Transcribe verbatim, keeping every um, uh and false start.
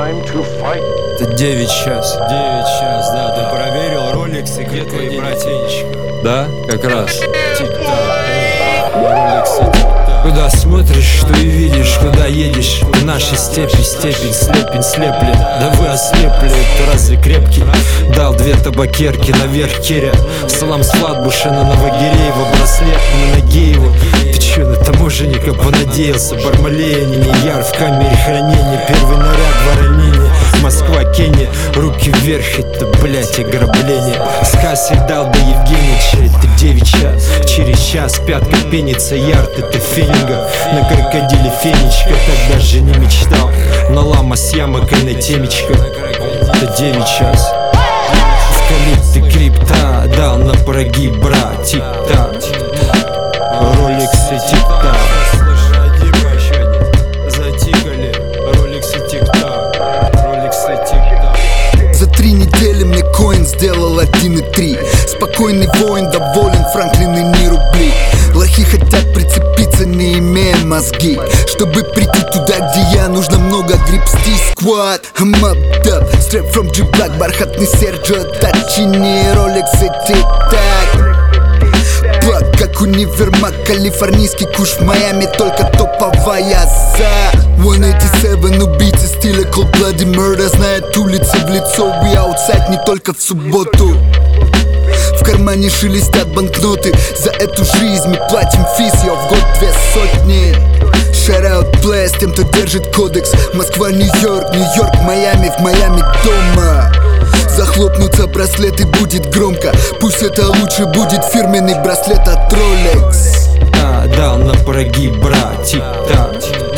Это девять час. девять час, да. Ты проверил Rolex, и где твои братья? Да, как раз. Тик-так. Rolex, тик-так. Куда смотришь, что и видишь, куда едешь. В нашей степи степень, слепень слеплен. Да вы ослепли, ты разве крепкий? Дал две табакерки наверх керя. Салам с Флатбуша на Новогиреева. Браслет на ноге его. Ты чё, на таможенника понадеялся? Бармалея, не не яр в камере хранения. Первый наряд в Воронене. Москва, Кения, руки вверх, это, блять, ограбление. Сказки дал до Евгеньевича, это девять час. Через час пятка пенится, ярд, это фенинга. На крокодиле фенечка, так даже не мечтал. На лама с ямокой на темечко, это девять час. Эвкалипты, крипта, дал на прогиб, брат, тик-так. Роликсы, тик-так. Коин сделал один и три. Спокойный воин, доволен, Франклин и не рубли. Лохи хотят прицепиться, не имея мозги. Чтобы прийти туда, где я, нужно много гребсти. Сквад, I'm up, up, straight from G-Black. Бархатный Серджио, Тачини, Rolex и тик-так. Плак, как универмаг, калифорнийский куш в Майами, только топовая за сто восемьдесят семь, убийцы стиля Cold Bloody Murder. Знает улицы в лицо, we outside не только в субботу. В кармане шелестят банкноты. За эту жизнь мы платим физ, я в год две сотни. Shout out Blast тем, кто держит кодекс. Москва, Нью-Йорк, Нью-Йорк, Майами, в Майами дома. Захлопнутся браслеты, будет громко. Пусть это лучше будет фирменный браслет от Rolex. А, дал на прогиб, брат, тик-так.